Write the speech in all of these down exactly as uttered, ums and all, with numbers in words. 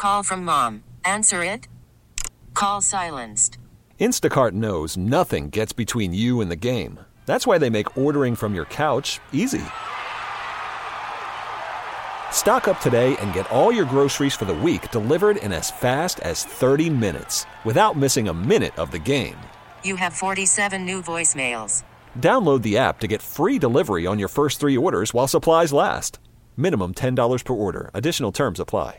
Call from mom. Answer it. Call silenced. Instacart knows nothing gets between you and the game. That's why they make ordering from your couch easy. Stock up today and get all your groceries for the week delivered in as fast as thirty minutes without missing a minute of the game. You have forty-seven new voicemails. Download the app to get free delivery on your first three orders while supplies last. Minimum ten dollars per order. Additional terms apply.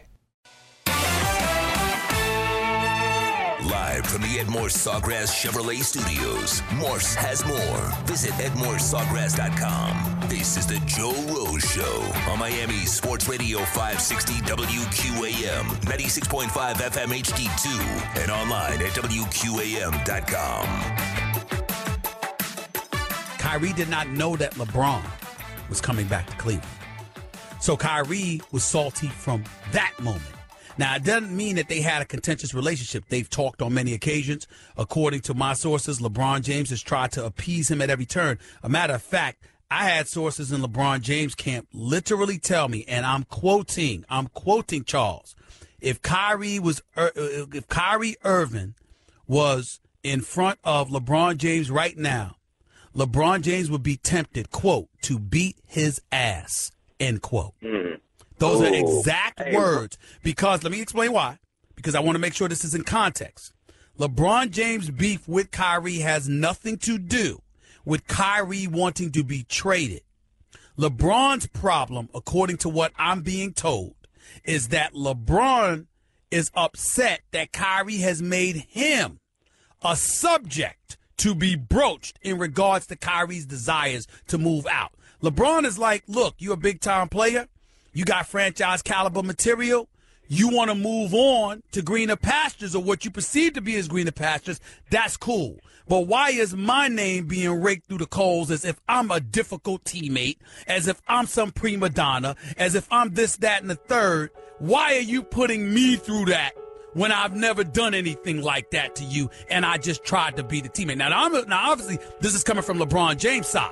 Live from the Edmore Sawgrass Chevrolet Studios, Morse has more. Visit edmore sawgrass dot com. This is the Joe Rose Show on Miami Sports Radio five sixty W Q A M, ninety-six point five F M H D two, and online at W Q A M dot com. Kyrie did not know that LeBron was coming back to Cleveland. So Kyrie was salty from that moment. Now, it doesn't mean that they had a contentious relationship. They've talked on many occasions. According to my sources, LeBron James has tried to appease him at every turn. A matter of fact, I had sources in LeBron James camp literally tell me, and I'm quoting, I'm quoting Charles, if Kyrie was, if Kyrie Irving was in front of LeBron James right now, LeBron James would be tempted, quote, to beat his ass, end quote. Mm. Those Ooh. are exact hey. words. Because, let me explain why. Because I want to make sure this is in context. LeBron James' beef with Kyrie has nothing to do with Kyrie wanting to be traded. LeBron's problem, according to what I'm being told, is that LeBron is upset that Kyrie has made him a subject to be broached in regards to Kyrie's desires to move out. LeBron is like, look, you're a big-time player. You got franchise caliber material. You want to move on to greener pastures or what you perceive to be as greener pastures. That's cool. But why is my name being raked through the coals as if I'm a difficult teammate, as if I'm some prima donna, as if I'm this, that, and the third? Why are you putting me through that when I've never done anything like that to you and I just tried to be the teammate? Now, I'm, now obviously, this is coming from LeBron James' side.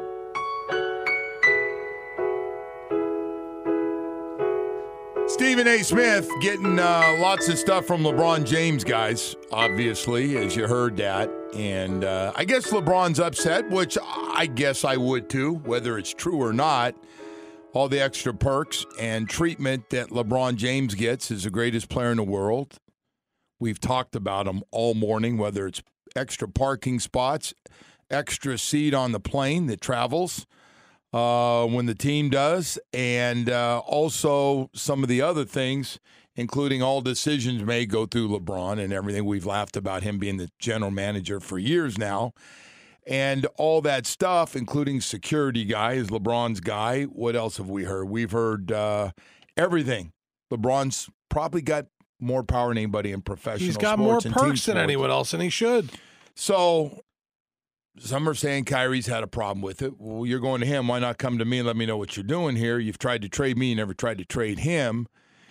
Stephen A. Smith getting uh, lots of stuff from LeBron James, guys, obviously, as you heard that. And uh, I guess LeBron's upset, which I guess I would too, whether it's true or not. All the extra perks and treatment that LeBron James gets as the greatest player in the world. We've talked about him all morning, whether it's extra parking spots, extra seat on the plane that travels. Uh, when the team does, and uh, also some of the other things, including all decisions may go through LeBron and everything. We've laughed about him being the general manager for years now. And all that stuff, including security guy, is LeBron's guy. What else have we heard? We've heard uh, everything. LeBron's probably got more power than anybody in professional sports. He's got more perks than anyone else, and he should. So some are saying Kyrie's had a problem with it. Well, you're going to him. Why not come to me and let me know what you're doing here? You've tried to trade me. You never tried to trade him.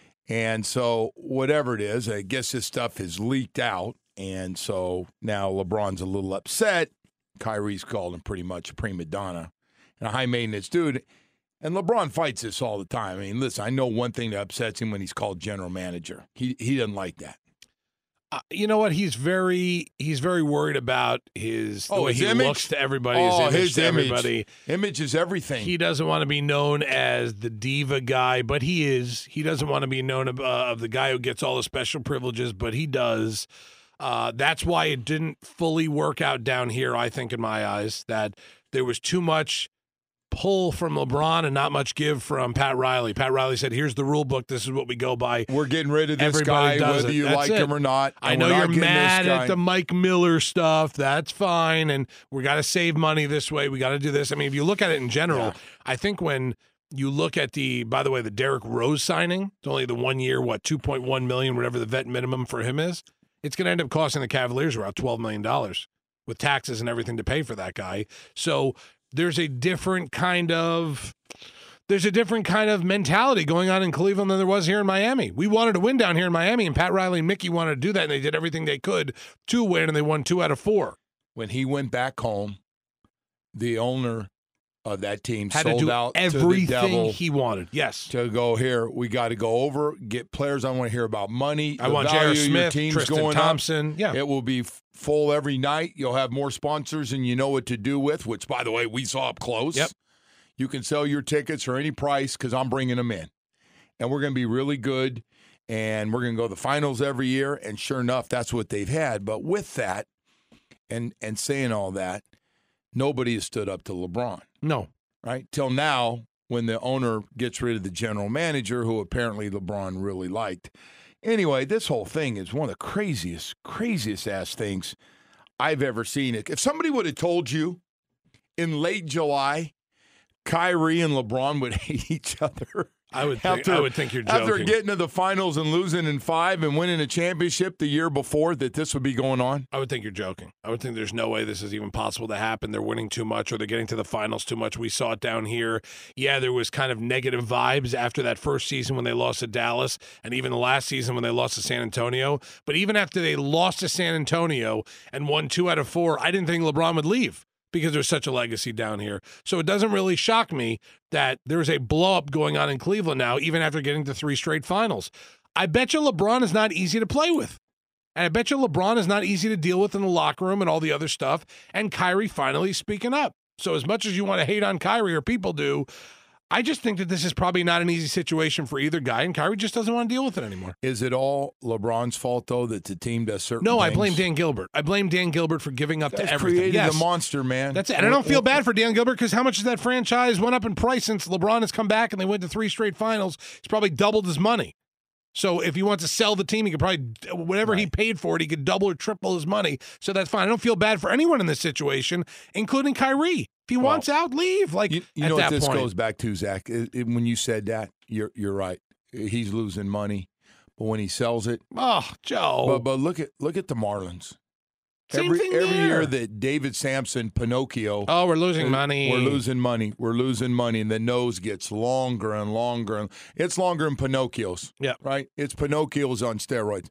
And so whatever it is, I guess this stuff has leaked out. And so now LeBron's a little upset. Kyrie's called him pretty much a prima donna and a high-maintenance dude. And LeBron fights this all the time. I mean, listen, I know one thing that upsets him when he's called general manager. He he doesn't like that. Uh, you know what? He's very he's very worried about his the oh, way his he image? looks to everybody. Oh, his image his to image. everybody. Image is everything. He doesn't want to be known as the diva guy, but he is. He doesn't want to be known of, uh, of the guy who gets all the special privileges, but he does. Uh, that's why it didn't fully work out down here, I think, in my eyes, that there was too much pull from LeBron and not much give from Pat Riley. Pat Riley said, here's the rule book. This is what we go by. We're getting rid of this Everybody guy, whether it. you That's like it. him or not. I know you're mad at the Mike Miller stuff. That's fine. And we got to save money this way. We got to do this. I mean, if you look at it in general, yeah. I think when you look at the, by the way, the Derrick Rose signing, it's only the one year, what, two point one million dollars, whatever the vet minimum for him is. It's going to end up costing the Cavaliers around twelve million dollars with taxes and everything to pay for that guy. So there's a different kind of there's a different kind of mentality going on in Cleveland than there was here in Miami. We wanted to win down here in Miami, and Pat Riley and Mickey wanted to do that, and they did everything they could to win, and they won two out of four. When he went back home, the owner of that team Had sold to do out everything to the devil he wanted. Yes. to go here. We got to go over, get players. I want to hear about money. I the want value J R. of your Smith, team's Tristan going Thompson. Up. Yeah. It will be f- full every night. You'll have more sponsors and you know what to do with, which, by the way, we saw up close. Yep. You can sell your tickets for any price because I'm bringing them in. And we're going to be really good. And we're going to go to the finals every year. And sure enough, that's what they've had. But with that and and saying all that, nobody has stood up to LeBron. No. Right? Till now, when the owner gets rid of the general manager, who apparently LeBron really liked. Anyway, this whole thing is one of the craziest, craziest ass things I've ever seen. If somebody would have told you in late July, Kyrie and LeBron would hate each other. I would think, after, I would think you're joking. After getting to the finals and losing in five and winning a championship the year before, that this would be going on? I would think you're joking. I would think there's no way this is even possible to happen. They're winning too much or they're getting to the finals too much. We saw it down here. Yeah, there was kind of negative vibes after that first season when they lost to Dallas and even the last season when they lost to San Antonio. But even after they lost to San Antonio and won two out of four, I didn't think LeBron would leave, because there's such a legacy down here. So it doesn't really shock me that there's a blow-up going on in Cleveland now, even after getting to three straight finals. I bet you LeBron is not easy to play with. And I bet you LeBron is not easy to deal with in the locker room and all the other stuff. And Kyrie finally speaking up. So as much as you want to hate on Kyrie, or people do, I just think that this is probably not an easy situation for either guy, and Kyrie just doesn't want to deal with it anymore. Is it all LeBron's fault, though, that the team does certain no, things? I blame Dan Gilbert. I blame Dan Gilbert for giving up That's to everything. created Yes. the monster, man. That's it. And I don't feel bad for Dan Gilbert, because how much has that franchise went up in price since LeBron has come back and they went to three straight finals? He's probably doubled his money. So if he wants to sell the team, he could probably, whatever right. he paid for it, he could double or triple his money. So that's fine. I don't feel bad for anyone in this situation, including Kyrie. If he well, wants out, leave. Like you, you at know that what this point. goes back to, Zach? It, it, when you said that, you're you're right. He's losing money, but when he sells it, oh, Joe. But but look at look at the Marlins. Same every thing every there. year that David Samson, Pinocchio. Oh, we're losing money. We're losing money. We're losing money, and the nose gets longer and longer, and it's longer than Pinocchio's. Yeah, right. It's Pinocchio's on steroids.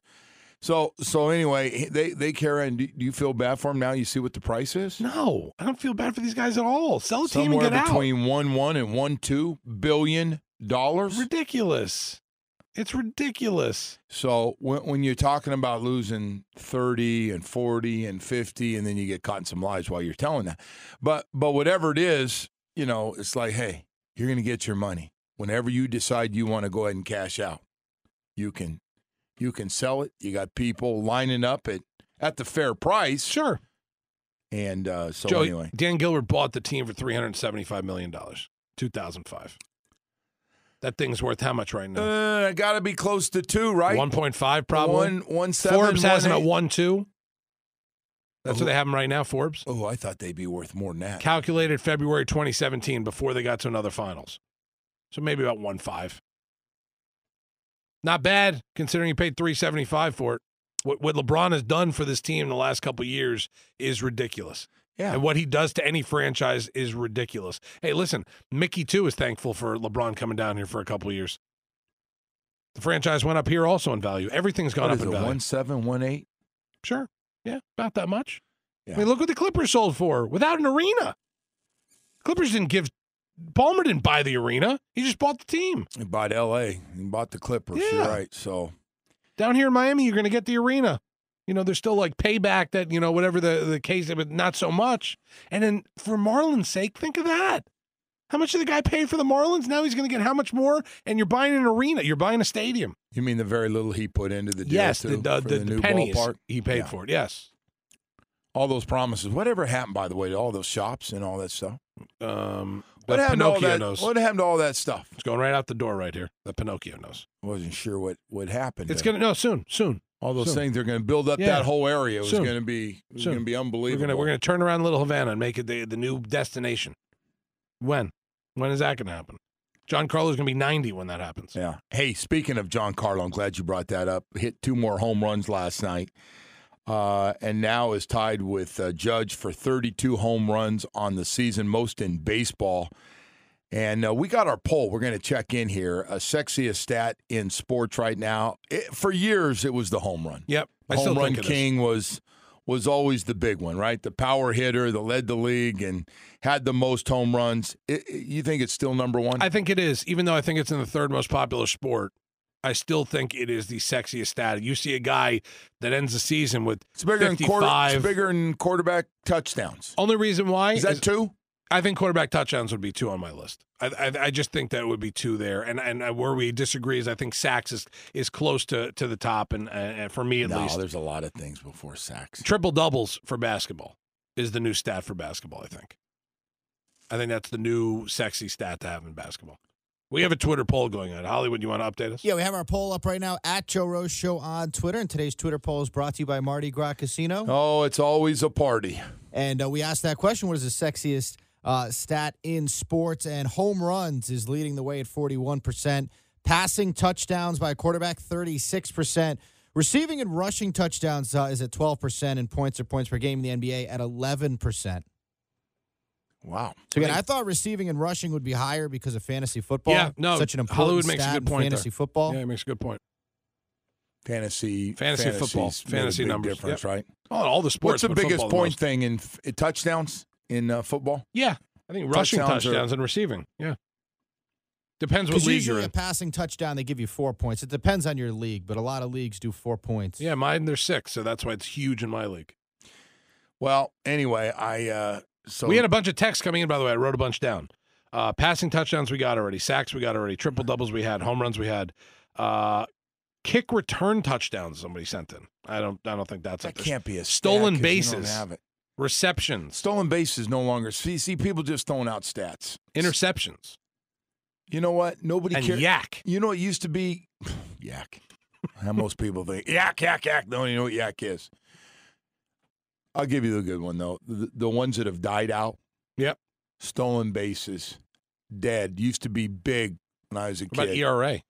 So so anyway, they they carry on. Do you feel bad for him now? You see what the price is? No, I don't feel bad for these guys at all. Sell the Somewhere team and get out. Somewhere between one one and one two billion dollars. Ridiculous. It's ridiculous. So when when you're talking about losing thirty and forty and fifty, and then you get caught in some lies while you're telling that, but but whatever it is, you know, it's like, hey, you're going to get your money whenever you decide you want to go ahead and cash out. You can. You can sell it. You got people lining up at, at the fair price. Sure. And uh, so Joey, anyway. Dan Gilbert bought the team for three hundred seventy-five million dollars, two thousand five. That thing's worth how much right now? Uh, got to be close to two, right? one point five probably. One, one seven, Forbes has one him eight. at one two. That's oh, what they have him right now, Forbes. Oh, I thought they'd be worth more than that. Calculated February twenty seventeen, before they got to another finals. So maybe about one five. Not bad, considering you paid three seventy-five for it. What, what LeBron has done for this team in the last couple of years is ridiculous. Yeah. And what he does to any franchise is ridiculous. Hey, listen, Mickey, too, is thankful for LeBron coming down here for a couple of years. The franchise went up here also in value. Everything's gone what up is in it, value. one seven, one eight? Sure. Yeah, about that much. Yeah. I mean, look what the Clippers sold for without an arena. Clippers didn't give Palmer didn't buy the arena. He just bought the team. He bought L A. He bought the Clippers. Yeah. You're right. So down here in Miami, you're going to get the arena. You know, there's still like payback that, you know, whatever the, the case, but not so much. And then for Marlins' sake, think of that. How much did the guy pay for the Marlins? Now he's going to get how much more? And you're buying an arena. You're buying a stadium. You mean the very little he put into the deal? Yes, too, the, the, for the, the, the new pennies ballpark? he paid Yeah. for it. Yes. All those promises. Whatever happened, by the way, to all those shops and all that stuff? Um, What that happened, to all Pinocchio that, knows. what happened to all that stuff? It's going right out the door right here. The Pinocchio knows. I wasn't sure what, what happened. It's there. going to, no, soon, soon. All those soon. things, they're going to build up Yeah. that whole area. It was Soon. going to be it was Soon. going to be We're unbelievable. going to we're going to turn around Little Havana and make it the, the new destination. When? When is that going to happen? John Carlo's going to be ninety when that happens. Yeah. Hey, speaking of John Carlo, I'm glad you brought that up. Hit two more home runs last night, uh, and now is tied with uh, Judge for thirty-two home runs on the season, most in baseball. And uh, we got our poll. We're going to check in here. A sexiest stat in sports right now. It, for years, it was the home run. Yep. The I still home run think it is. king was was always the big one, right? The power hitter that led the league and had the most home runs. It, it, you think it's still number one? I think it is, even though I think it's in the third most popular sport. I still think it is the sexiest stat. You see a guy that ends the season with it's bigger fifty-five. Than quarter, it's bigger than quarterback touchdowns. Only reason why is that is, two? I think quarterback touchdowns would be two on my list. I, I, I just think that would be two there. And and where we disagree is I think sacks is, is close to, to the top, and, and for me at no, least. No, there's a lot of things before sacks. Triple doubles for basketball is the new stat for basketball, I think. I think that's the new sexy stat to have in basketball. We have a Twitter poll going on. Hollywood, you want to update us? Yeah, we have our poll up right now at Joe Rose Show on Twitter. And today's Twitter poll is brought to you by Mardi Gras Casino. Oh, it's always a party. And uh, we asked that question, what is the sexiest uh, stat in sports? And home runs is leading the way at forty-one percent. Passing touchdowns by a quarterback, thirty-six percent. Receiving and rushing touchdowns uh, is at twelve percent. And points or points per game in the N B A at eleven percent. Wow. So again, I thought receiving and rushing would be higher because of fantasy football. Yeah, no. Such an important Hollywood makes stat a good point in fantasy there. football. Yeah, he makes a good point. Fantasy, fantasy football, fantasy numbers, difference, yep. right? Oh, all the sports. What's the biggest point the thing in, in touchdowns in uh, football? Yeah, I think rushing touchdowns, touchdowns are, and receiving. Yeah, depends what league you're in. Usually a passing touchdown, they give you four points. It depends on your league, but a lot of leagues do four points. Yeah, mine there's six, so that's why it's huge in my league. Well, anyway, I. Uh, So we had a bunch of texts coming in, by the way. I wrote a bunch down. Uh, passing touchdowns we got already. Sacks we got already. Triple doubles we had. Home runs we had. Uh, kick return touchdowns somebody sent in. I don't I don't think that's that up there. can't be a stolen stat bases. You don't have it. Receptions. Stolen bases no longer. See, see people just throwing out stats. Interceptions. You know what? Nobody and cares. Yak. You know it used to be yak. How most people think yak, yak, yak. Don't even know what yak is. I'll give you the good one, though. The, the ones that have died out. Yep. Stolen bases. Dead. Used to be big when I was a what kid. about E R A?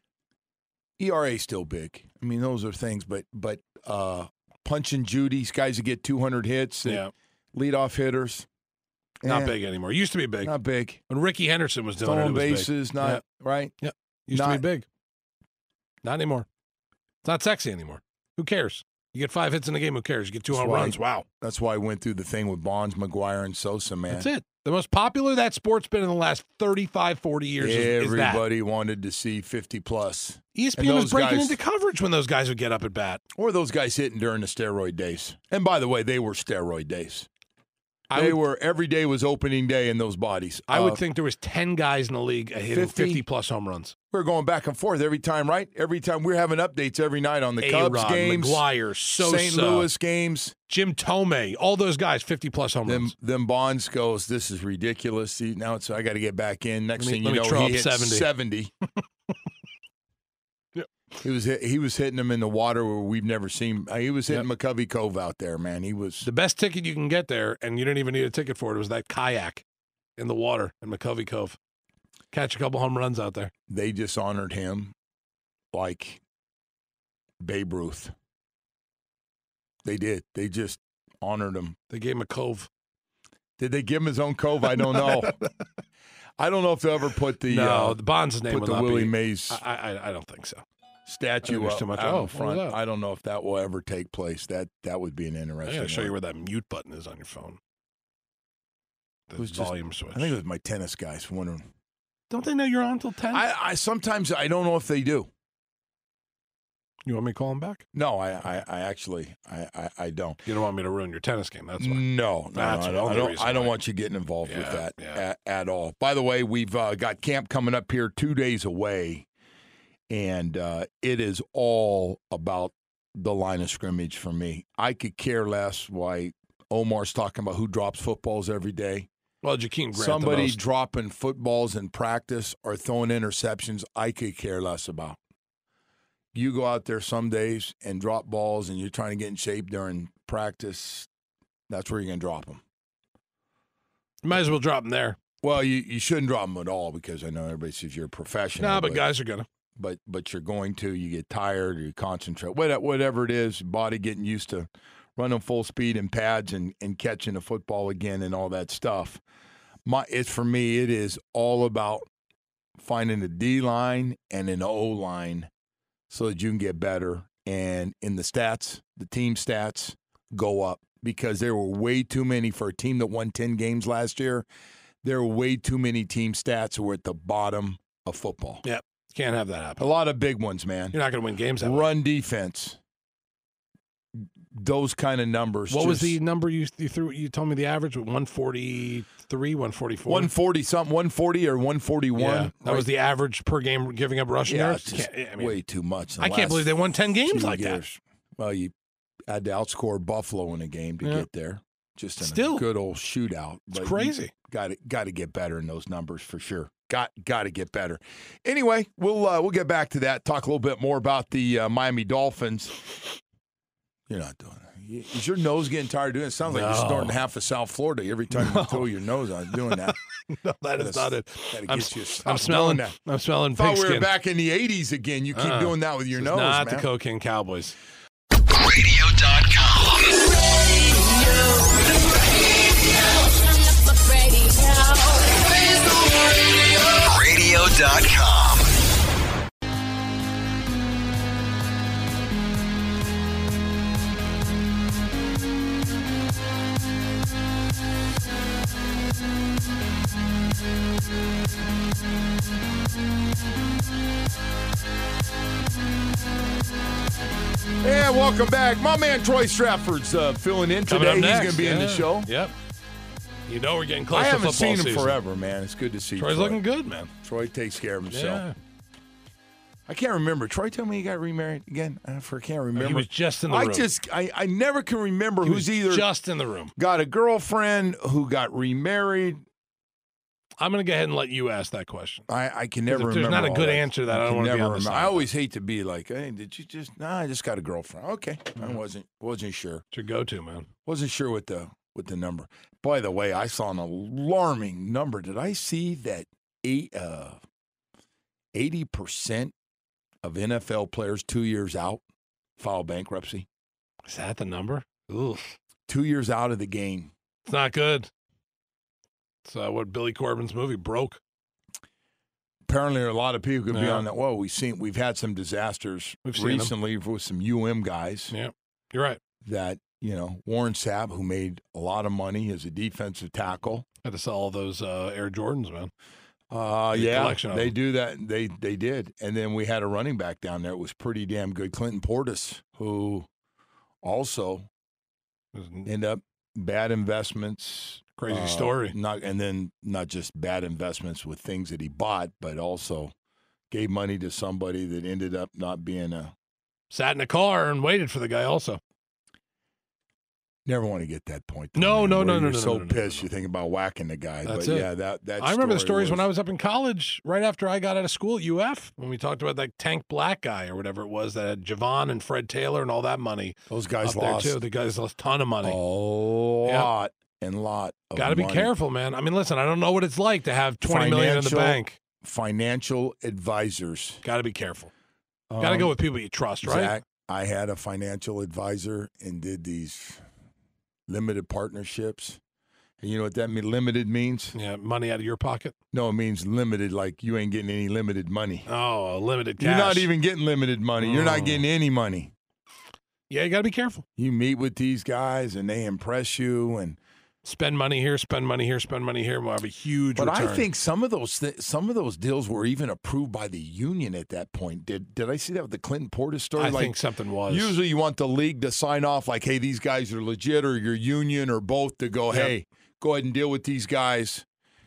E R A still big. I mean, those are things, but but uh, Punch and Judy's guys that get two hundred hits. Yeah. Leadoff hitters. Not eh, big anymore. Used to be big. Not big. When Ricky Henderson was doing Stolen it, it was bases, big. not, yeah. right? Yeah. Used not, to be big. Not anymore. It's not sexy anymore. Who cares? You get five hits in a game, who cares? You get two home runs. Wow. That's why I went through the thing with Bonds, McGuire, and Sosa, man. That's it. The most popular that sport's been in the last thirty-five, forty years is, is that. Everybody wanted to see fifty plus. E S P N was breaking guys, into coverage when those guys would get up at bat. Or those guys hitting during the steroid days. And by the way, they were steroid days. I they would, were every day was opening day in those bodies. I uh, would think there was ten guys in the league hitting fifty plus home runs. We're going back and forth every time, right? Every time we're having updates every night on the A-Rod, Cubs games, McGuire, Sosa, Saint Louis games, Jim Tomei, all those guys, fifty plus home them, runs. Them Bonds goes, this is ridiculous. See, now it's I got to get back in. Next me, thing you know, he hit seventy. seventy. Yep. He was hit, he was hitting them in the water where we've never seen. He was hitting yep. McCovey Cove out there, man. He was the best ticket you can get there, and you didn't even need a ticket for it. Was that kayak in the water in McCovey Cove? Catch a couple home runs out there. They just honored him like Babe Ruth. They did. They just honored him. They gave him a cove. Did they give him his own cove? I don't know. I don't know if they'll ever put the no uh, the Bonds' name put will the not Willie be, Mays. I, I I don't think so. Statue up too much. out Oh, in front. that? I don't know if that will ever take place. That that would be an interesting. I gotta show one. you where that mute button is on your phone. The It was just- volume switch. I think it was my tennis guys wondering. Don't they know you're on till ten? I, I sometimes I don't know if they do. You want me to call him back? No, I I, I actually I, I, I don't. You don't want me to ruin your tennis game. That's why. No, no, That's no, I the don't. I only don't, reason I don't why. want you getting involved with Yeah, that yeah. at, at all. By the way, we've uh, got camp coming up here two days away, and uh, it is all about the line of scrimmage for me. I could care less why Omar's talking about who drops footballs every day. Well, Jakeem Grant. Somebody the most. dropping footballs in practice or throwing interceptions, I could care less about. You go out there some days and drop balls and you're trying to get in shape during practice, that's where you're going to drop them. You might as well drop them there. Well, you, you shouldn't drop them at all because I know everybody says you're a professional. No, but guys are going to. But but you're going to. You get tired or you concentrate. What- Whatever it is, body getting used to running full speed in pads and, and catching the football again and all that stuff. My it's for me, it is all about finding a D line and an O line so that you can get better. And in the stats, the team stats, go up because there were way too many for a team that won ten games last year. There were way too many team stats that were at the bottom of football. Yep. Can't have that happen. A lot of big ones, man. You're not going to win games that way. Run defense. Those kind of numbers. What just, was the number you, you threw? You told me the average was one forty-three, one forty-four one forty something, one forty or one forty-one. Yeah, that right? was the average per game giving up rushing yeah, yards. Just I mean, way too much. I can't believe they won ten games like years. that. Well, you had to outscore Buffalo in a game to yeah. get there. Just in Still, a good old shootout. It's crazy. Got to got to get better in those numbers for sure. Got got to get better. Anyway, we'll uh, we'll get back to that. Talk a little bit more about the uh, Miami Dolphins. You're not doing it. Is your nose getting tired of doing it? It sounds like no. you're snorting half of South Florida every time no. you throw your nose on doing that. No, that is not it. I'm, you I'm smelling that. I'm smelling Thought pigskin. we were back in the eighties again. You keep uh, doing that with your nose, not man. the Cocaine Cowboys. radio dot com. radio dot com. Yeah, welcome back. My man Troy Stratford's uh, filling in today. He's going to be yeah. in the show. Yep. You know we're getting close I to haven't football seen him season. forever, man. It's good to see Troy's Troy. looking good, man. Troy takes care of himself. Yeah. I can't remember. Troy told me he got remarried again. I for- can't remember. He was just in the I room. just, I, I never can remember he who's was either just in the room. got a girlfriend who got remarried. I'm going to go ahead and let you ask that question. I, I can never if remember. there's not a all good that. answer to that, I don't can want to be never on the remember. side. I always hate to be like, hey, did you just? Nah, I just got a girlfriend. Okay, I wasn't wasn't sure. It's your go-to, man. Wasn't sure with the with the number. By the way, I saw an alarming number. Did I see that eight uh eighty percent of N F L players two years out file bankruptcy? Is that the number? Oof. Two years out of the game. It's not good. It's uh, what Billy Corbin's movie broke. Apparently, a lot of people could be Yeah. on that. Whoa, we've seen we've had some disasters We've seen recently with some U M guys. Yeah, you're right. That you know, Warren Sapp, who made a lot of money as a defensive tackle. Had to sell all those uh, Air Jordans, man. Uh, The yeah, collection of they them. do that. They they did, and then we had a running back down there. It was pretty damn good, Clinton Portis, who also It was a ended up bad investments. crazy uh, story. Not and then not just bad investments with things that he bought, but also gave money to somebody that ended up not being a. Sat in a car and waited for the guy also. Never want to get that point. though, No, man, no, where no, no, You're no, so no, no, no, pissed no. you think about whacking the guy. That's but it. yeah, that that. I remember the story stories was, when I was up in college, right after I got out of school at U F, when we talked about that Tank Black guy or whatever it was that had Javon and Fred Taylor and all that money. Those guys up lost there too. The guys lost a ton of money. a lot and lot. Of Got to be money. careful, man. I mean, listen, I don't know what it's like to have twenty million in the Financial- bank. Financial advisors. Got to be careful. Got to go with people you trust, right? Zach, I had a financial advisor and did these limited partnerships. And you know what that mean, limited means? Yeah, money out of your pocket. No, it means limited, like you ain't getting any limited money. Oh, limited cash. You're not even getting limited money. You're not Oh. getting any money. Yeah, you got to be careful. You meet with these guys and they impress you, and Spend money here, spend money here, spend money here. We'll have a huge but return. I think some of those th- some of those deals were even approved by the union at that point. Did did I see that with the Clinton Portis story? I like, think something was. Usually you want the league to sign off like, hey, these guys are legit, or your union or both to go, Yep. hey, go ahead and deal with these guys.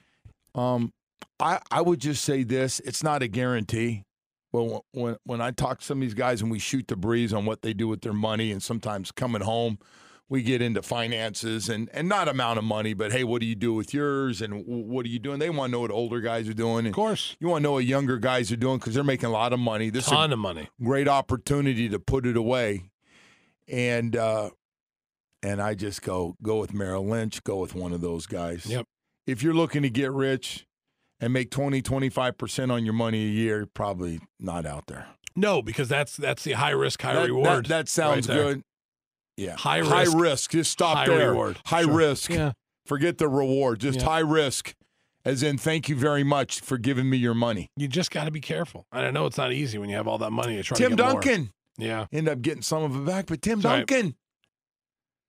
Um, I I would just say this: it's not a guarantee. Well, when when I talk to some of these guys and we shoot the breeze on what they do with their money, and sometimes coming home, we get into finances and and not amount of money, but hey, what do you do with yours, and what are you doing? They want to know what older guys are doing. And Of course. you want to know what younger guys are doing because they're making a lot of money. This is a Ton of money. great opportunity to put it away. And uh, and I just go go with Merrill Lynch, go with one of those guys. Yep. If you're looking to get rich and make twenty, twenty-five percent on your money a year, probably not out there. No, because that's that's the high risk, high that, reward. That, that sounds right there. good. Yeah. High High risk, risk. Just stop high there. reward. High Sure. risk. Yeah. Forget the reward. Just Yeah. high risk. As in, thank you very much for giving me your money. You just got to be careful. And I know it's not easy when you have all that money to try Tim to get more. Duncan. Yeah. End up getting some of it back, but Tim That's right. Duncan.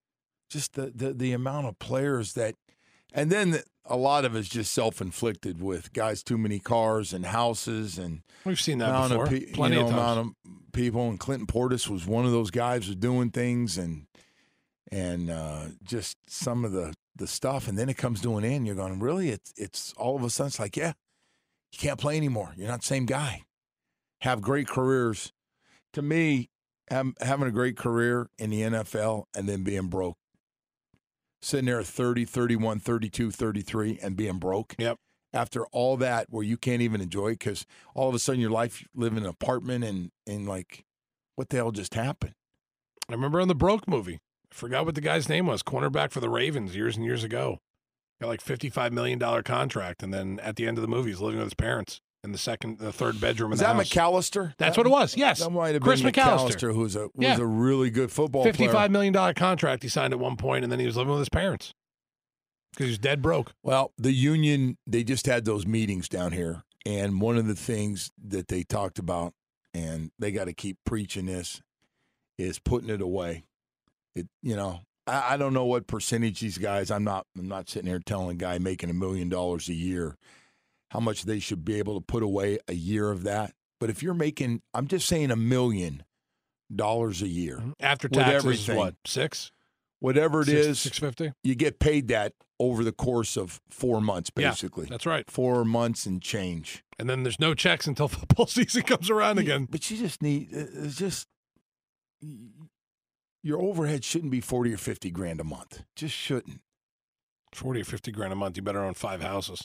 just the, the, the amount of players that – and then the, a lot of it's just self-inflicted with guys, too many cars and houses and – We've seen that before. Pe- Plenty you know, of times. amount of people. And Clinton Portis was one of those guys who was doing things and and uh, just some of the, the stuff. And then it comes to an end. You're going, really? It's, it's all of a sudden it's like, yeah, you can't play anymore. You're not the same guy. Have great careers. To me, have, having a great career in the N F L and then being broke. Sitting there at thirty, thirty-one, thirty-two, thirty-three and being broke. Yep. After all that, where you can't even enjoy it because all of a sudden your life, you live in an apartment and, and like, what the hell just happened? I remember on the Broke movie. I forgot what the guy's name was. Cornerback for the Ravens years and years ago. Got like fifty-five million dollars contract, and then at the end of the movie, he's living with his parents in the second, the third bedroom in Is the that house. McAllister? That's that, what it was. Yes, that might have Chris been McAllister, McAllister, who's a was Yeah. a really good football fifty-five player. million dollars contract he signed at one point, and then he was living with his parents because he was dead broke. Well, the union, they just had those meetings down here, and one of the things that they talked about, and they got to keep preaching this, is putting it away. It, you know, I, I don't know what percentage these guys. I'm not. I'm not sitting here telling a guy making a million dollars a year how much they should be able to put away a year of that. But if you're making, I'm just saying a million dollars a year After with taxes, everything. what, six? Whatever it Six- is, six fifty? you get paid that over the course of four months, Yeah, basically. that's right. Four months and change. And then there's no checks until football season comes around Yeah, again. But you just need, it's just, your overhead shouldn't be forty or fifty grand a month. Just shouldn't. forty or fifty grand a month, you better own five houses.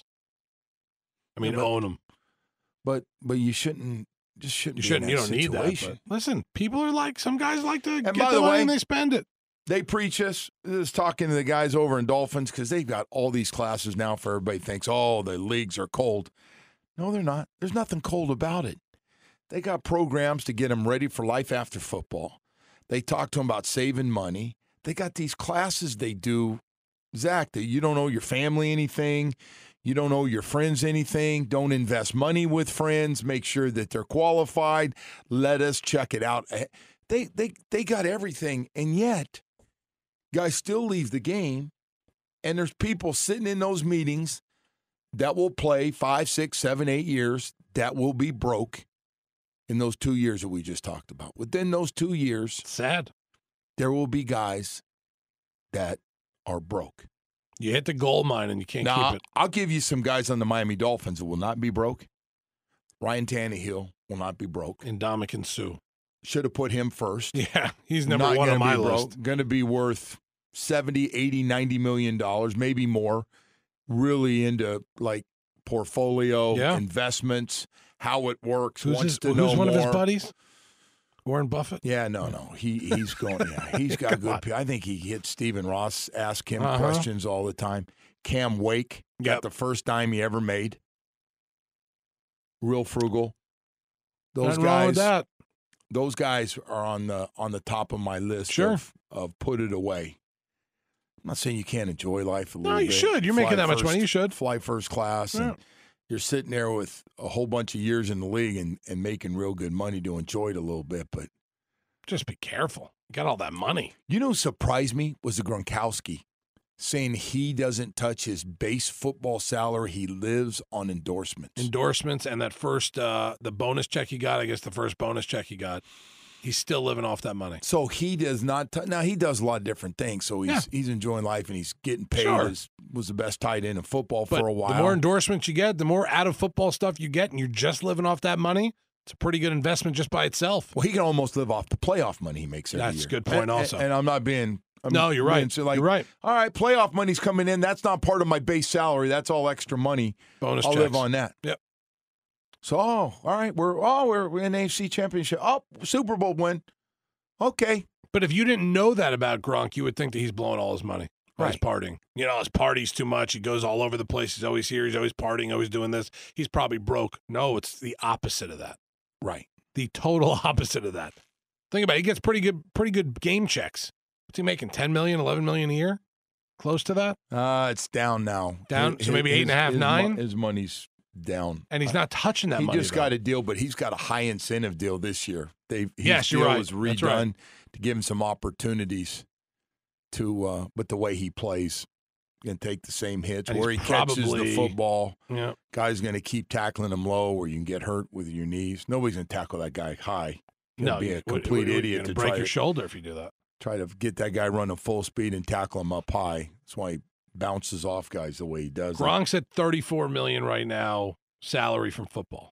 I mean, Yeah, but- own them. But but you shouldn't, just shouldn't You be shouldn't. in You that don't need that. situation. But listen, people are like, some guys like to get by the the money way- and they spend it. They preach us. Just talking to the guys over in Dolphins because they've got all these classes now for everybody thinks, oh, the leagues are cold. No, they're not. There's nothing cold about it. They got programs to get them ready for life after football. They talk to them about saving money. They got these classes they do, Zach, that you don't owe your family anything. You don't owe your friends anything. Don't invest money with friends. Make sure that they're qualified. Let us check it out. They they they got everything, and yet guys still leave the game, and there's people sitting in those meetings that will play five, six, seven, eight years that will be broke in those two years that we just talked about. Within those two years, Sad. there will be guys that are broke. You hit the gold mine and you can't Now, keep it. I'll give you some guys on the Miami Dolphins that will not be broke. Ryan Tannehill will not be broke. And Ndamukong Suh. Should have put him first. Yeah, he's number Not one on gonna my be list. broke. Going to be worth seventy, eighty, ninety million dollars, maybe more. Really into like portfolio Yeah. investments, how it works. Who's, wants his, to who's know one of his more. buddies? Warren Buffett? Yeah, no, no. He he's going. Yeah, he's got good. pe- I think he hits Stephen Ross. Ask him Uh-huh. questions all the time. Cam Wake got Yep. the first dime he ever made. Real frugal. Those Nothing wrong guys. with that. Those guys are on the on the top of my list. Sure. Of, of put it away. I'm not saying you can't enjoy life a little No, bit. you should. You're Fly making that much first- money. You should. Fly first class. Yeah. And you're sitting there with a whole bunch of years in the league and, and making real good money to enjoy it a little bit. But Just be careful. You got all that money. you know what surprised me was the Gronkowski saying he doesn't touch his base football salary. He lives on endorsements. Endorsements and that first, uh, the bonus check he got, I guess the first bonus check he got, he's still living off that money. So he does not. T- now he does a lot of different things. So he's Yeah. he's enjoying life and he's getting paid. Sure. As was the best tight end in football But for a while. the more endorsements you get, the more out of football stuff you get, and you're just living off that money, it's a pretty good investment just by itself. well, he can almost live off the playoff money he makes every That's year. a good point And- also. And, and I'm not being. I'm No, you're being right. so like, You're right. All right, playoff money's coming in. That's not part of my base salary. That's all extra money. Bonus I'll checks. live on that. Yep. So, oh, all right, we're oh we're, we're in A F C Championship. Oh, Super Bowl win. Okay. But if you didn't know that about Gronk, you would think that he's blowing all his money. Or he's Right. partying. You know, his party's too much. He goes all over the place. He's always here. He's always partying, always doing this. He's probably broke. No, it's the opposite of that. Right. The total opposite of that. Think about it. He gets pretty good, pretty good game checks. What's he making? ten million, eleven million a year? Close to that? Uh, it's down now. Down? His- So maybe eight and a half, his mo- nine? His money's down. And he's not touching that He money. just though. got a deal, but he's got a high incentive deal this year. They his Yes, you're deal right. was That's redone right. to give him some opportunities. to, uh, but the way he plays, going to take the same hits. And Where he he's catches the probably- football, Yeah. guy's going to keep tackling him low where you can get hurt with your knees. Nobody's going to tackle that guy high. You're No, gonna be you- a complete what- what- idiot you're to gonna break try your to, shoulder if you do that. try to get that guy running full speed and tackle him up high. That's why he bounces off guys the way he does. Gronk's at thirty-four million dollars right now, salary from football.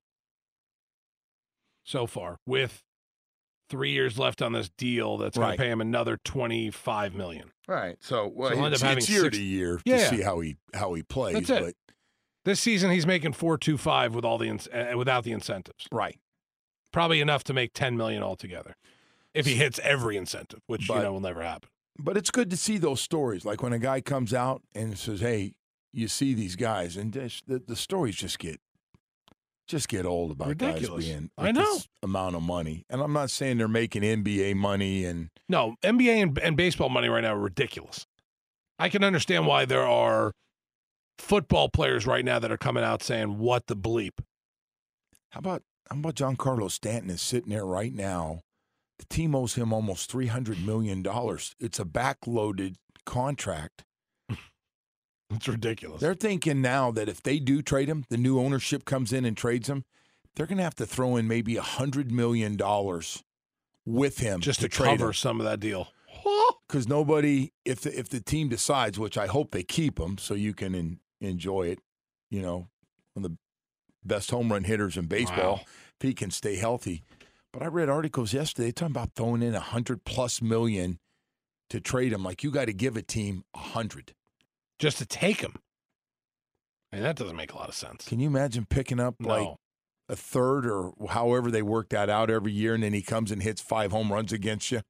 So far, with three years left on this deal, that's going Right. to pay him another teighty-five million dollars. Right. So, well, So he'll end it's, up having it's year six- to year Yeah. to see how he how he plays. That's it. But This season, he's making four two five with all the ins- uh, without the incentives. right. Probably enough to make ten million dollars altogether if he hits every incentive, which But- you know will never happen. But it's good to see those stories. Like when a guy comes out and says, "Hey, you see these guys," and this- the the stories just get just get old about Ridiculous. guys being I with know. this amount of money. And I'm not saying they're making N B A money and No, N B A and, and baseball money right now are ridiculous. I can understand why there are football players right now that are coming out saying, "What the bleep?" how about how about Giancarlo Stanton is sitting there right now. The team owes him almost three hundred million dollars. It's a backloaded contract. It's ridiculous. They're thinking now that if they do trade him, the new ownership comes in and trades him, they're going to have to throw in maybe one hundred million dollars with him Just to, trade cover him. some of that deal. Because nobody, if the, if the team decides, which I hope they keep him so you can en- enjoy it, you know, one of the best home run hitters in baseball, Wow. if he can stay healthy. But I read articles yesterday talking about throwing in one hundred plus million to trade him. Like, you got to give a team one hundred. Just to take him. I mean, that doesn't make a lot of sense. Can you imagine picking up No. like a third or however they work that out every year, and then he comes and hits five home runs against you?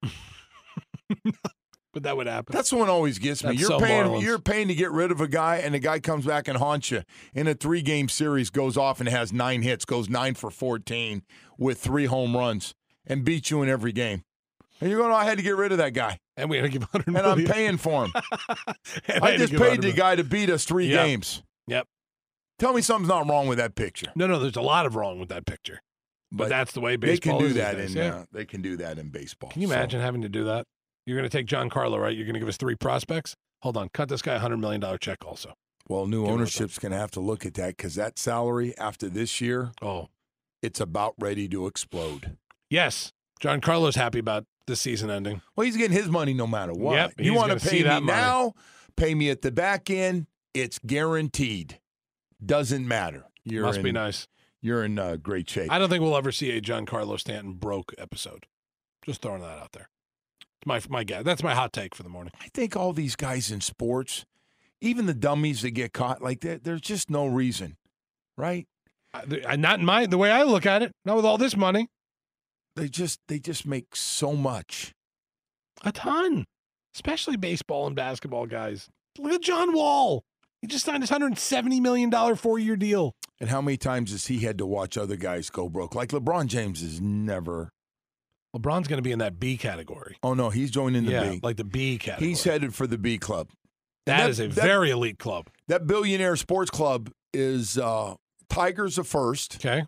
But that would happen. That's the one always gets me. That's You're so paying Marlins. you're paying to get rid of a guy, and the guy comes back and haunts you in a three game series, goes off and has nine hits, goes nine for fourteen with three home runs, and beats you in every game. And you're going, oh, I had to get rid of that guy, and we had to give one hundred and I'm million. paying for him. And I had to just give paid one the hundred guy to beat us three Yep. games. Yep. Tell me something's not wrong with that picture. No, no, there's a lot of wrong with that picture. But, But that's the way They baseball can do is these that days, in yeah. uh, they can do that in baseball. Can you So- imagine having to do that? You're going to take Giancarlo, right? You're going to give us three prospects? Hold on. Cut this guy a one hundred million dollars check also. Well, new Give it a ownership's going to have to look at that because that salary after this year, Oh, it's about ready to explode. yes. Giancarlo's happy about this season ending. Well, he's getting his money no matter what. Yep, you he's want gonna to see pay me that money. now, pay me at the back end. It's guaranteed. Doesn't matter. You're Must in, be nice. You're in uh, great shape. I don't think we'll ever see a Giancarlo Stanton broke episode. Just throwing that out there. It's my my guess. That's my hot take for the morning. I think all these guys in sports, even the dummies that get caught, like that, there's just no reason, right? I, I, not in my the way I look at it. Not with all this money. They just they just make so much. A ton. Especially baseball and basketball guys. Look at John Wall. He just signed his one hundred seventy million dollars four-year deal. And how many times has he had to watch other guys go broke? Like LeBron James is never. LeBron's going to be in that B category. Oh no, he's joining the yeah, B. like the B category. He's headed for the B club. that, that- is a that- very elite club. That billionaire sports club is uh, Tigers of first. Okay.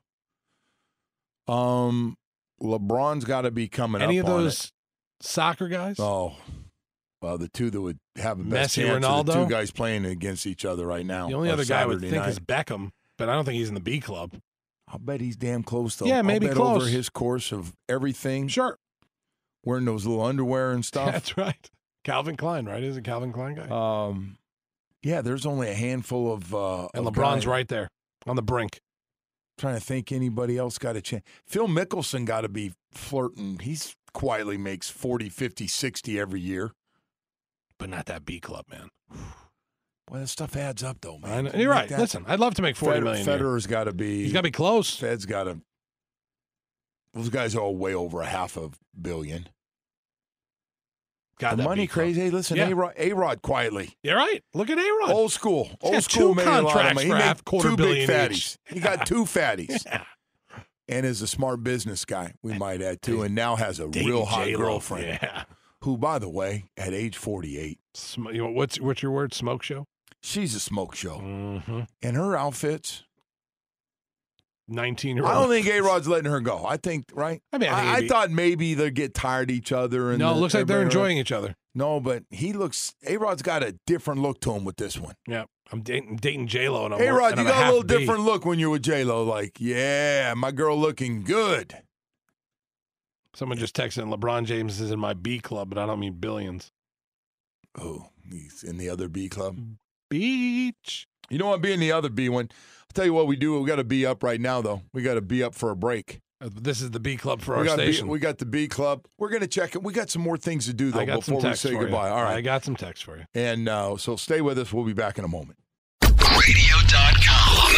Um, LeBron's got to be coming Any up of on those it. soccer guys? Oh, well, the two that would have the best Messi, chance are the Ronaldo? two guys playing against each other right now. the only on other guy I would Saturday think night. is Beckham, but I don't think he's in the B club. I'll bet he's damn close though. Yeah, maybe I'll bet close. over his course of everything. Sure. Wearing those little underwear and stuff. That's right. Calvin Klein, right? Is a Calvin Klein guy? Um, yeah, there's only a handful of. Uh, and of LeBron's guys. right there on the brink. Trying to think anybody else got a chance. Phil Mickelson got to be flirting. He's quietly makes forty, fifty, sixty every year. But not that B club, man. Well, that stuff adds up, though, man. I know. You You're make right. that- Listen, I'd love to make forty Fed- million. a year. Federer's got to be. He's got to be close. Fed's got to. Those guys are all way over a half a billion. God, the that money B club. crazy. Hey, listen, Yeah. A-Rod, A-Rod quietly. You're right. Look at A-Rod. Old school. Old got school two made a lot of contracts money. for He half made quarter two big billion fatties. each. He got two fatties. Yeah. And is a smart business guy, we might add, too, and now has a Dating real hot J-Lo. girlfriend. Yeah. Who, by the way, at age forty-eight, Sm- you know, what's what's your word? Smoke show? she's a smoke show. Mm-hmm. And her outfits, nineteen-year-old. I don't think A-Rod's letting her go. I think, right? I mean, I think I, it'd be- thought maybe they'd get tired of each other. And No, it the- looks like they're everybody- enjoying each other. No, but he looks. A-Rod's got a different look to him with this one. Yeah, I'm dating, dating J Lo, and I'm A-Rod, and you I'm got a little B. different look when you're with J Lo. Like, yeah, my girl looking good. Someone just texted, LeBron James is in my B club, but I don't mean billions. Oh, he's in the other B club. Beach. You don't want to be in the other B one. I'll tell you what we do. We got to be up right now, though. We got to be up for a break. Uh, This is the B club for we our got station. B, we got the B club. We're going to check it. We got some more things to do, though, I got before some we text say for goodbye. You. All right. I got some text for you. And uh, so stay with us. We'll be back in a moment. radio dot com.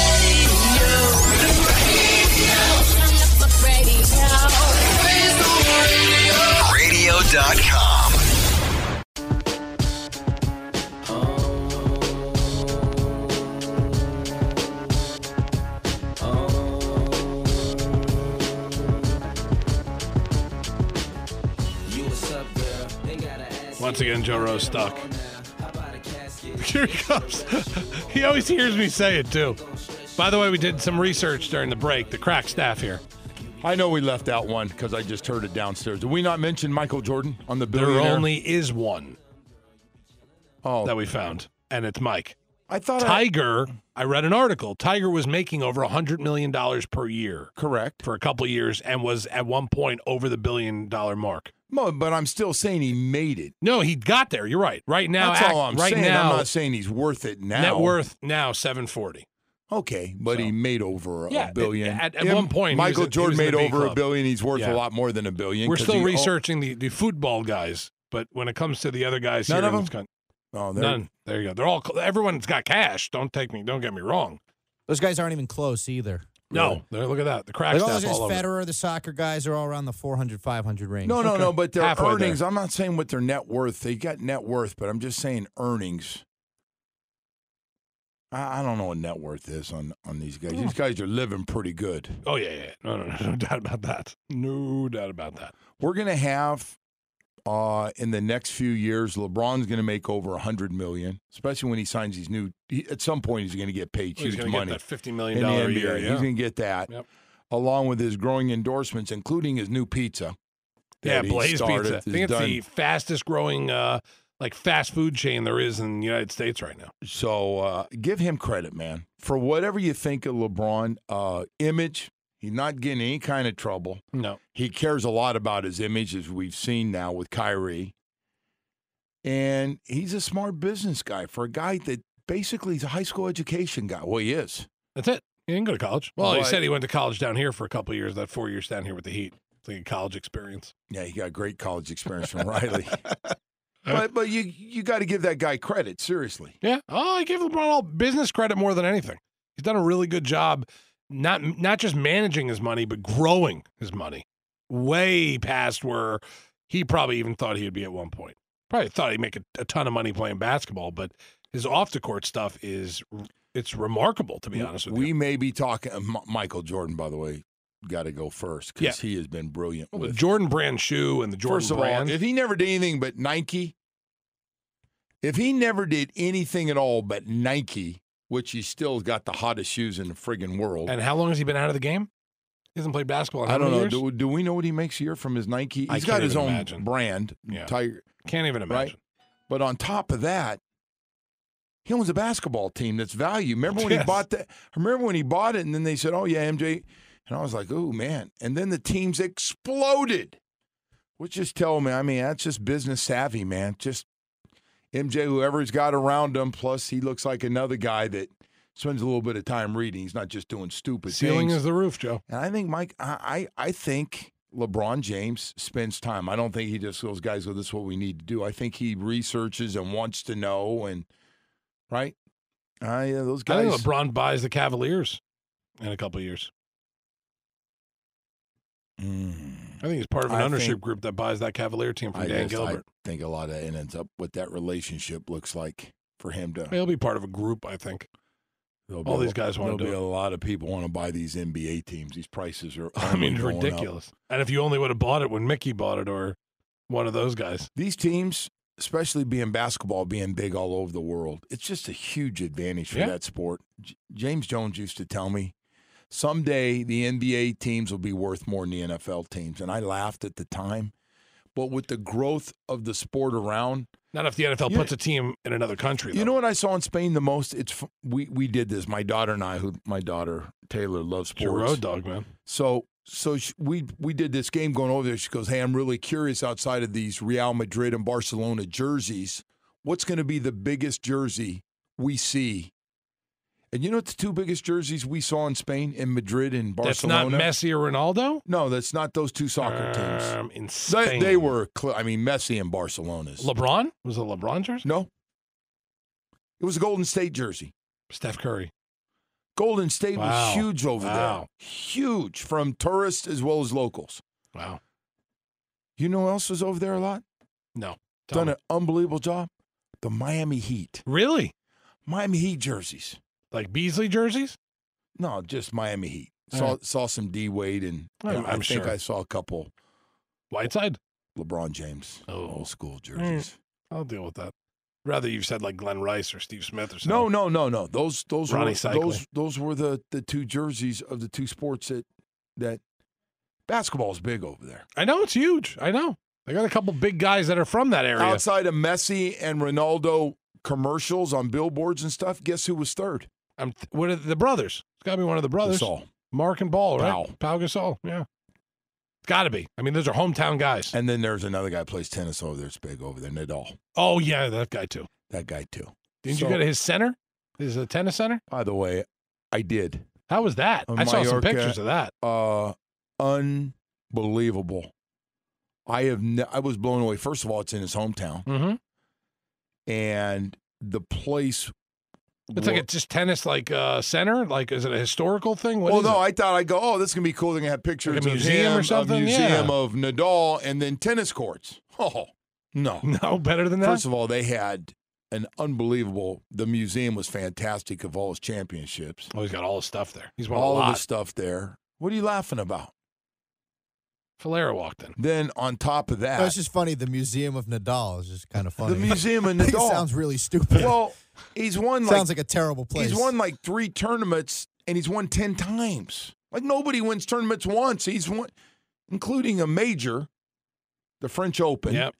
radio dot com. Once again, Joe Rose stuck. Here he comes. He always hears me say it, too. By the way, we did some research during the break. The crack staff here. I know we left out one because I just heard it downstairs. Did we not mention Michael Jordan on the There billionaire? only is one oh, that we found, and it's Mike. I thought Tiger, I read an article. Tiger was making over one hundred million dollars per year. Correct. For a couple of years and was at one point over the billion dollar mark. No, but I'm still saying he made it. No, he got there. You're right. Right now, That's act, all I'm right saying. now, I'm not saying he's worth it now. net worth now seven forty. Okay, but So. he made over a Yeah, billion. at- at Him- one point, he Michael was at- he Jordan was in made the B over a club. billion. He's worth Yeah. a lot more than a billion. We're 'cause still he- researching the, the football guys, but when it comes to the other guys, None here of in them? this country, Oh, they're- none. There you go. They're all everyone's got cash. Don't take me. Don't get me wrong. Those guys aren't even close either. No, there. Look at that. The crack Like all staff those guys, all over. Federer, the soccer guys, are all around the four hundred, five hundred range. No, no, Okay. no, but their Halfway earnings, there. I'm not saying what their net worth. They got net worth, but I'm just saying earnings. I, I don't know what net worth is on, on these guys. These guys are living pretty good. Oh yeah, yeah. No, no, no, no doubt about that. No doubt about that. We're going to have, uh, in the next few years, LeBron's going to make over one hundred million dollars, especially when he signs these new he, at some point, he's going to get paid Well, he's huge going to money get that fifty million in the dollar N a B A. year. He's Yeah. going to get that, Yep. along with his growing endorsements, including his new pizza. Yeah, that he Blaze started, Pizza. I is think it's done. the fastest growing uh, like fast food chain there is in the United States right now. So uh, give him credit, man, for whatever you think of LeBron. Uh, image, he's not getting any kind of trouble. No. He cares a lot about his image, as we've seen now with Kyrie. And he's a smart business guy for a guy that basically is a high school education guy. Well, he is. That's it. He didn't go to college. Well, he But- said he went to college down here for a couple of years, that four years down here with the Heat. It's like a college experience. Yeah, he got great college experience from Riley. But but you you got to give that guy credit, seriously. Yeah. Oh, I gave LeBron all business credit more than anything. He's done a really good job, not not just managing his money, but growing his money way past where he probably even thought he'd be at one point. Probably thought he'd make a, a ton of money playing basketball, but his off the court stuff is it's remarkable, to be honest with we you. may be talking. Uh, M- Michael Jordan, by the way, got to go first because Yeah. he has been brilliant. Well, with the Jordan brand shoe and the Jordan First of brand. all, if he never did anything but Nike, if he never did anything at all but Nike, which he still got the hottest shoes in the friggin' world. and how long has he been out of the game? He hasn't played basketball in how I don't many know. years? Do, do we know what he makes a year from his Nike? I He's can't got his even own imagine. brand, Yeah. Tiger, Can't even imagine. right? But on top of that, he owns a basketball team that's value. Remember when Yes. he bought that? Remember when he bought it, and then they said, "Oh yeah, M J," and I was like, "Oh man!" And then the teams exploded. Which just tell me, I mean, that's just business savvy, man. Just M J, whoever's got around him. Plus, he looks like another guy that spends a little bit of time reading. He's not just doing stupid Ceiling things. is the roof, Joe. And I think Mike, I, I I think LeBron James spends time. I don't think he just goes, guys, well, this is what we need to do. I think he researches and wants to know, and right, uh, yeah, those I guys. think LeBron buys the Cavaliers in a couple of years. Mm, I think he's part of an I ownership think- group that buys that Cavalier team from I Dan guess Gilbert. I think a lot of it ends up what that relationship looks like for him to. He'll be part of a group, I think. there'll be all a- these guys wanna There'll do be it. a lot of people want to buy these N B A teams. These prices are. I mean, only going up. ridiculous. And if you only would have bought it when Mickey bought it or one of those guys. These teams, especially being basketball, being big all over the world, it's just a huge advantage for Yeah. that sport. J- James Jones used to tell me, someday the N B A teams will be worth more than the N F L teams. And I laughed at the time. but with the growth of the sport around. Not if the N F L You- puts a team in another country. You though. know what I saw in Spain the most? It's f- we we did this. My daughter and I, who my daughter Taylor loves It's your sports. road dog, man. So so she, we we did this game going over there. She goes, "Hey, I'm really curious outside of these Real Madrid and Barcelona jerseys, what's going to be the biggest jersey we see?" And you know what the two biggest jerseys we saw in Spain, in Madrid and Barcelona? That's not Messi or Ronaldo? No, that's not those two soccer teams. Um, in They, Spain. they were, cl- I mean, Messi and Barcelona's. LeBron? Was it LeBron jersey? No. It was a Golden State jersey. Steph Curry. Golden State Wow. was huge over Wow. there. Huge from tourists as well as locals. Wow. You know who else was over there a lot? No. Tell Done me. an unbelievable job? The Miami Heat. Really? Miami Heat jerseys. Like Beasley jerseys? No, just Miami Heat. All Saw right. saw some D Wade and I'm- and I I'm think sure. I saw a couple Whiteside? LeBron James Oh. old school jerseys. I'll deal with that. Rather you said like Glenn Rice or Steve Smith or something. No, no, no, no. Those those Ronnie were Cycling. those those were the, the two jerseys of the two sports that that basketball is big over there. I know it's huge. I know. They got a couple big guys that are from that area. Outside of Messi and Ronaldo commercials on billboards and stuff, guess who was third? I'm th- what are the brothers? It's got to be one of the brothers. Gasol. Mark and Ball, right? Pau. Pau Gasol. Yeah. It's got to be. I mean, those are hometown guys. And then there's another guy who plays tennis over there. It's big over there, Nadal. Oh yeah, that guy too. That guy too. Didn't So- you go to his center? His uh, tennis center? By the way, I did. How was that? On I saw some Mallorca. pictures of that. Uh, unbelievable. I have. Ne- I was blown away. First of all, it's in his hometown, Mm-hmm. and the place. It's like wa- a just tennis like uh, center. Like, is it a historical thing? What well, is no, it? I thought I'd go, oh, this is going to be cool. They're going to have pictures Like a of museum him, or something? a museum Yeah. of Nadal, and then tennis courts. Oh, no. No, better than that. First of all, they had an unbelievable, the museum was fantastic of all his championships. Oh, he's got all his stuff there. He's won All a of lot. the stuff there. What are you laughing about? Falera walked in. Then on top of that, No, it's just funny. The Museum of Nadal is just kind of funny. the museum of it Nadal. sounds really stupid. Well, he's won like, sounds like a terrible place. he's won like three tournaments and he's won ten times. Like nobody wins tournaments once. He's won, including a major, the French Open. Yep.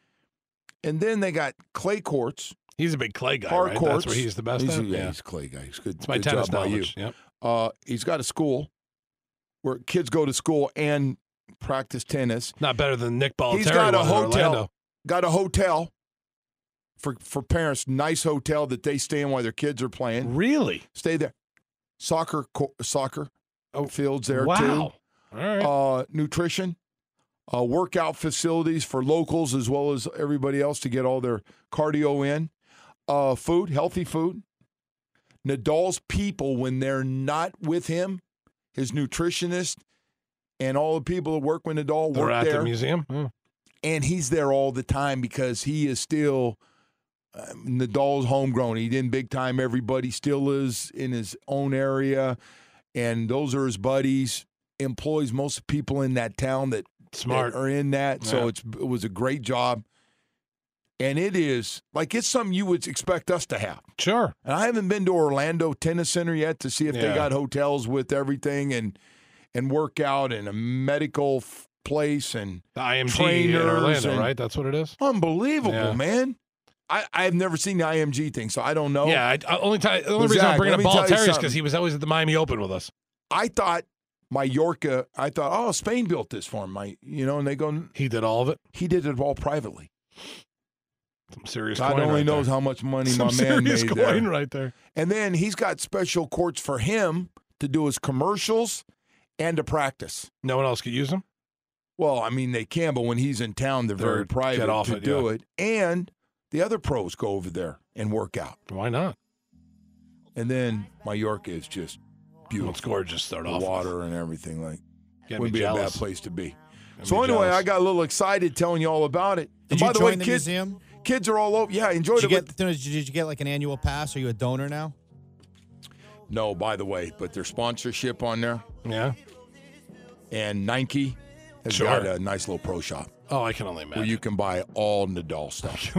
And then they got clay courts, He's a big clay guy, hard right? courts. That's where he's the best he's, at. Yeah, Yeah. he's a clay guy. He's good. It's my good tennis job by you. knowledge. Yep. Uh, he's got a school where kids go to school and practice tennis. Not better than Nick Bollettieri He's got a was in hotel. Orlando. Got a hotel for for parents. Nice hotel that they stay in while their kids are playing. Really? Stay there. Soccer, co- soccer Oh, fields there wow. too. All right. Uh, nutrition, uh, workout facilities for locals as well as everybody else to get all their cardio in. Uh, food, healthy food. Nadal's people, when they're not with him, his nutritionist and all the people that work with Nadal They're work at there. the museum. Hmm. And he's there all the time because he is still uh, Nadal's homegrown. He didn't big time everybody, still is in his own area. And those are his buddies, employs most people in that town that, Smart. that are in that. So Yeah. it's it was a great job. And it is like it's something you would expect us to have. Sure. And I haven't been to Orlando Tennis Center yet to see if they Yeah. got hotels with everything and and workout and a medical f- place and The I M G in trainers Orlando, and- right? That's what it is. unbelievable, Yeah. man. I I've never seen the I M G thing, so I don't know. Yeah. I, I, only time, the only Well, reason I'm Zach, bringing let up me tell you Bollettieri is something. because he was always at the Miami Open with us. I thought Mallorca. I thought, oh, Spain built this for him. My, you know, and they go, He did all of it. he did it all privately. Some serious God coin only right knows there. how much money Some my man serious made coin there. right there. And then he's got special courts for him to do his commercials and to practice. No one else could use them. Well, I mean, they can, but when he's in town, they're, They're- very private get off to it, do yeah. it. And the other pros go over there and work out. Why not? And then Mallorca is just Well, beautiful. it's gorgeous. Start The off. water and everything. Like, Got wouldn't me be a bad jealous. place to be. Gotta So be anyway, jealous. I got a little excited telling you all about it. Did and you by the join way, the kids, museum? kids are all over. Yeah, I enjoyed Did you, it. get, with- did you get like an annual pass? Are you a donor now? no, by the way, but their sponsorship on there, Yeah. and Nike has Sure. got a nice little pro shop Oh, I can only imagine. where you can buy all Nadal stuff.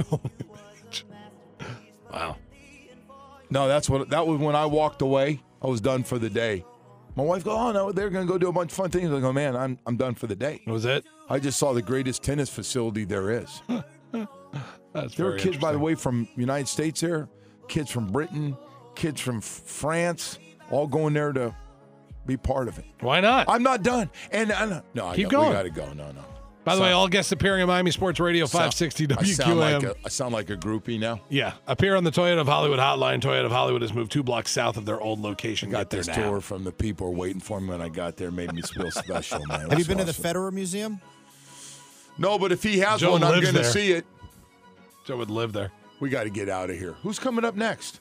Wow. No, that's what that was when I walked away. I was done for the day. My wife goes, oh, no, they're going to go do a bunch of fun things. I go, man, I'm I'm done for the day. Was it? I just saw the greatest tennis facility there is. That's There were very kids, by the interesting. way, from United States there, kids from Britain, kids from F- France, all going there to be part of it. Why not? I'm not done. And uh, no, I Keep got, going. we got to go. No, no. By the So- way, all guests appearing on Miami Sports Radio five sixty I W sound Q M. like a, I sound like a groupie now. Yeah, appear on the Toyota of Hollywood hotline. Toyota of Hollywood has moved two blocks south of their old location. Got Get there this now. tour from the people waiting for me when I got there. Made me feel special, man. It Have you was been to the awesome. Federer Museum? No, but if he has Joe one, I'm lives going to there. see it. Joe would live there. We got to get out of here. Who's coming up next?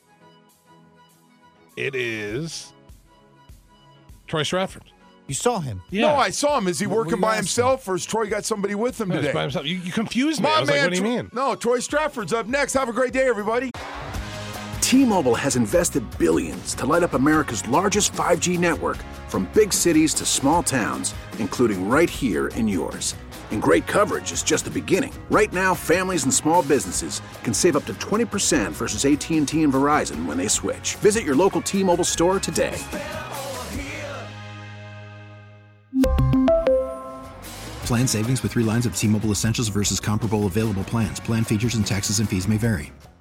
It is Troy Stratford. You saw him. Yeah. No, I saw him. Is he What were working you by asking? himself, or has Troy got somebody with him No, he's today? by himself. You, you confused me. My I was man, like, what do you Tro- mean? No, Troy Stratford's up next. Have a great day, everybody. T-Mobile has invested billions to light up America's largest five G network, from big cities to small towns, including right here in yours. And great coverage is just the beginning. Right now, families and small businesses can save up to twenty percent versus A T and T and Verizon when they switch. Visit your local T-Mobile store today. Plan savings with three lines of T-Mobile Essentials versus comparable available plans. Plan features and taxes and fees may vary.